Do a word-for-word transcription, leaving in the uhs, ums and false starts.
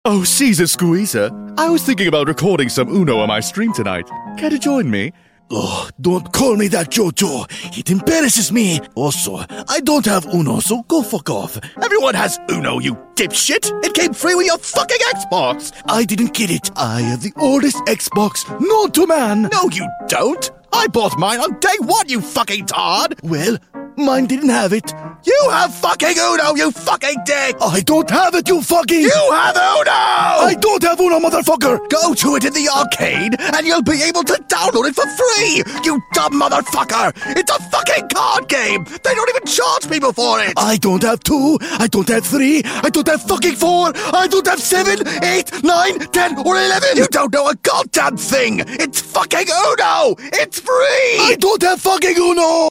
Oh, Caesar Squeezer. I was thinking about recording some Uno on my stream tonight. Care to join me? Oh, don't call me that, Jojo. It embarrasses me. Also, I don't have Uno, so go fuck off. Everyone has Uno, you dipshit. It came free with your fucking Xbox. I didn't get it. I have the oldest Xbox known to man. No, you don't. I bought mine on day one, you fucking tard. Well, mine didn't have it. You have fucking Uno, you fucking dick! I don't have it, you fucking... You have Uno! I don't have Uno, motherfucker! Go to it in the arcade, and you'll be able to download it for free! You dumb motherfucker! It's a fucking card game! They don't even charge people for it! I don't have two, I don't have three, I don't have fucking four, I don't have seven, eight, nine, ten, or eleven! You don't know a goddamn thing! It's fucking Uno! It's free! I don't have fucking Uno!